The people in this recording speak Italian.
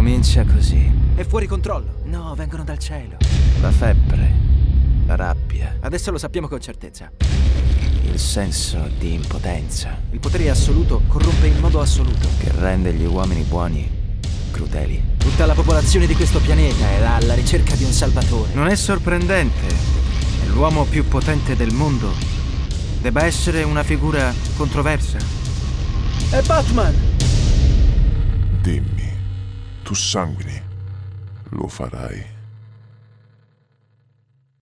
Comincia così. È fuori controllo. No, vengono dal cielo. La febbre, la rabbia, Adesso lo sappiamo con certezza. il senso di impotenza Il potere assoluto corrompe in modo assoluto. che rende gli uomini buoni crudeli. Tutta la popolazione di questo pianeta è alla ricerca di un salvatore. Non è sorprendente che l'uomo più potente del mondo debba essere una figura controversa. È Batman! Dimmi, tu sanguini, lo farai?